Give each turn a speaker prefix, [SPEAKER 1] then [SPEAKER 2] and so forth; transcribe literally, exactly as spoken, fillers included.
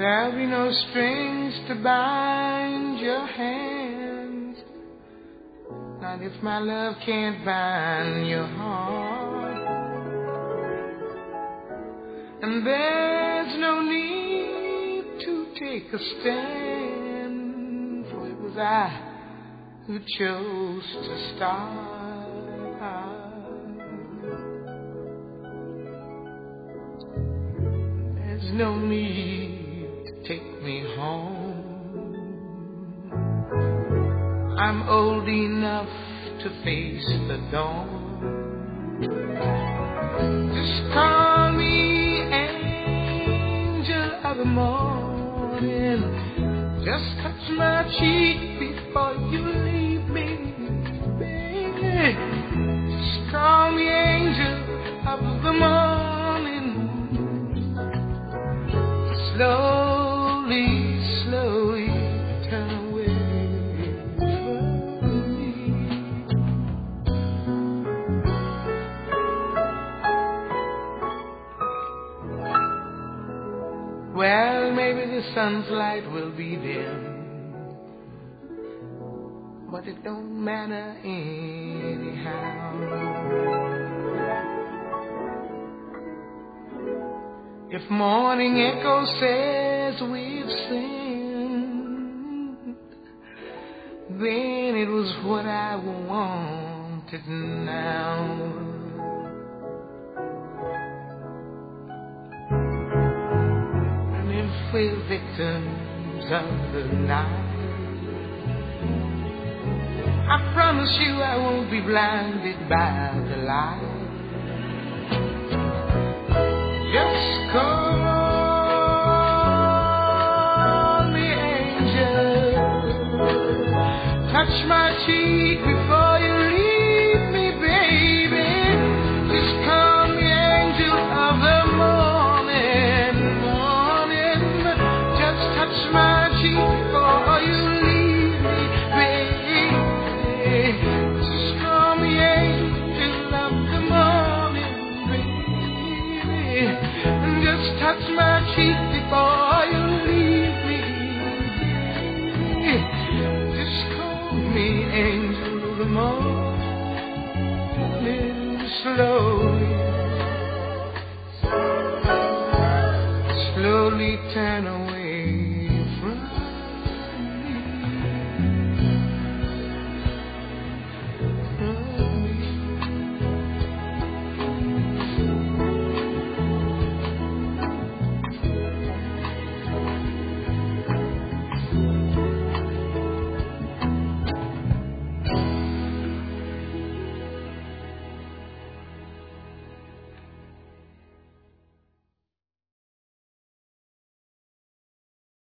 [SPEAKER 1] There'll be no strings to bind your hands, not if my love can't bind your heart. And there's no need to take a stand, for it was I who chose to start. There's no need to take me home, I'm old enough to face the dawn. Just call me angel of the morning, just touch my cheek before you leave me, baby. Just call me angel of the morning. Slowly, slowly turn away from me. Well, maybe the sun's light will be dim, but it don't matter anyhow. If morning echo says we've sinned, then it was what I wanted now. And if we're victims of the night, I promise you I won't be blinded by the light. Just call me angel, touch my cheek before you leave me, baby. Just call me angel of the morning, morning. Just touch my cheek before you leave me, baby. Just call me angel of the morning, baby. Just touch my cheek before you leave me. Just call me angel of the morning. Slowly, slowly turn away.